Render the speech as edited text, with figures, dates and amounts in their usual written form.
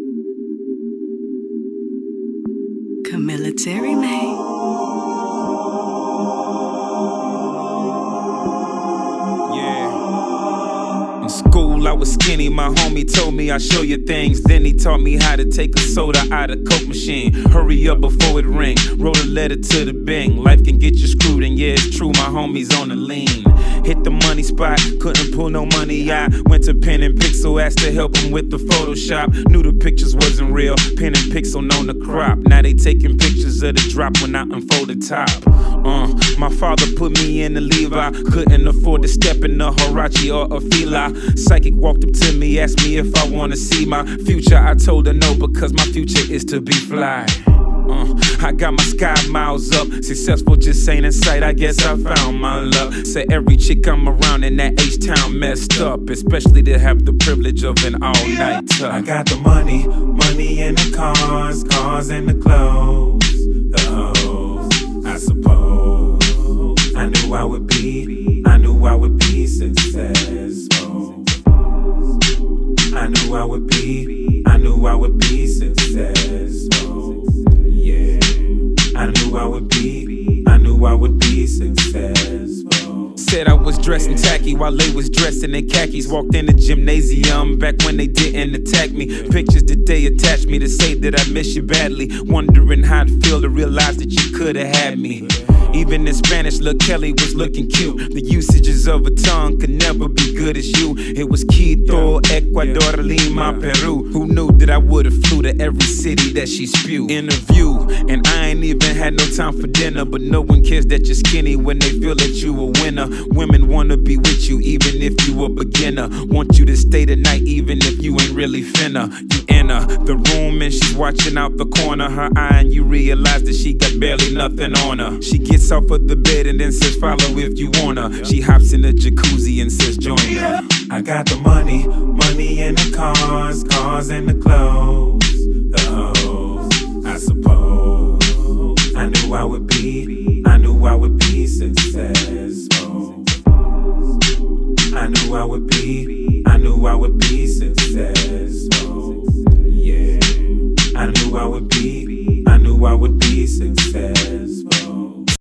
Military man. In school, I was skinny. My homie told me I'll show you things. Then he taught me how to take a soda out of Coke machine. Hurry up before it ring. Wrote a letter to the Bing. Life can get you screwed, and yeah, it's true. My homie's on the lean. Hit the money spot, couldn't pull no money out. Went to Pen and Pixel, asked to help him with the Photoshop. Knew the pictures wasn't real. Pen and Pixel known to crop. Now they taking pictures of the drop when I unfold the top. My father put me in the Levi. Couldn't afford to step in the Huarache or a Fila. Psychic walked up to me, asked me if I wanna see my future. I told her no, because my future is to be fly. I got my sky miles up. Successful just ain't in sight. I guess I found my luck. Say every chick I'm around in that H-Town messed up, especially to have the privilege of an all-night tuck. I got the money, money in the cars, cars in the clothes, the hoes, I suppose. I knew I would be successful. I knew I would be successful. Yeah, I knew I would be successful. Said I was dressing tacky while they was dressing in khakis. Walked in the gymnasium back when they didn't attack me. Pictures that they attached me to say that I miss you badly. Wondering how it feel to realize that you could've had me. Even in Spanish, Lil' Kelly was looking cute. The usages of a tongue could never be good as you. It was Quito, Ecuador, Lima, Peru. Who knew that I would've flew to every city that she spewed? Interview, and I ain't even had no time for dinner. But no one cares that you're skinny when they feel that you a winner. Women wanna be with you even if you a beginner. Want you to stay the night even if you ain't really finna. You enter the room and she's watching out the corner. Her eye and you realize that she got barely nothing on her. She gets off of the bed and then says follow if you wanna. She hops in the jacuzzi and says join her. I got the money, money in the cars, cars in the clothes, the hoes, I suppose. I knew I would be successful. I knew I would be successful. Yeah, I knew I would be successful.